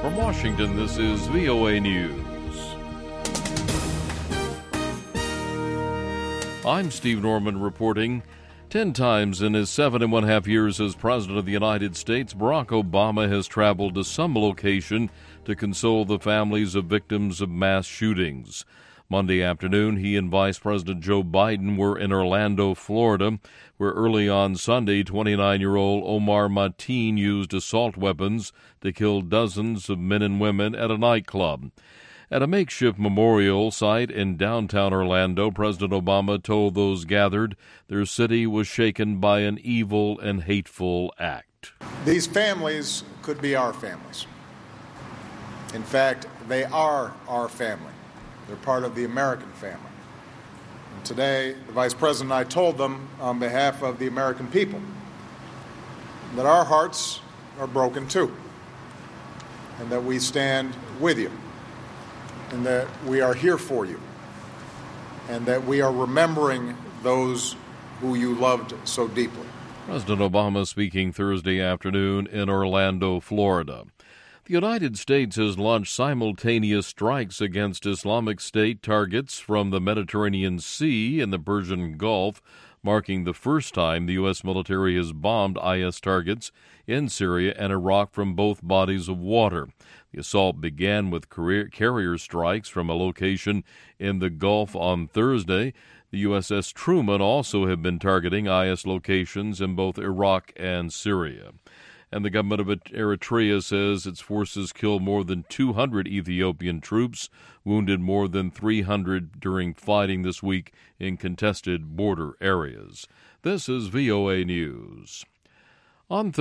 From Washington, this is VOA News. I'm Steve Norman reporting. 10 times in his 7.5 years as President of the United States, Barack Obama has traveled to some location to console the families of victims of mass shootings. Monday afternoon, he and Vice President Joe Biden were in Orlando, Florida, where early on Sunday, 29-year-old Omar Mateen used assault weapons to kill dozens of men and women at a nightclub. At a makeshift memorial site in downtown Orlando, President Obama told those gathered their city was shaken by an evil and hateful act. These families could be our families. In fact, they are our family. They're part of the American family. And today, the Vice President and I told them on behalf of the American people that our hearts are broken too, and that we stand with you, and that we are here for you, and that we are remembering those who you loved so deeply. President Obama speaking Thursday afternoon in Orlando, Florida. The United States has launched simultaneous strikes against Islamic State targets from the Mediterranean Sea and the Persian Gulf, marking the first time the U.S. military has bombed IS targets in Syria and Iraq from both bodies of water. The assault began with carrier strikes from a location in the Gulf on Thursday. The USS Truman also have been targeting IS locations in both Iraq and Syria. And the government of Eritrea says its forces killed more than 200 Ethiopian troops, wounded more than 300 during fighting this week in contested border areas. This is VOA News. On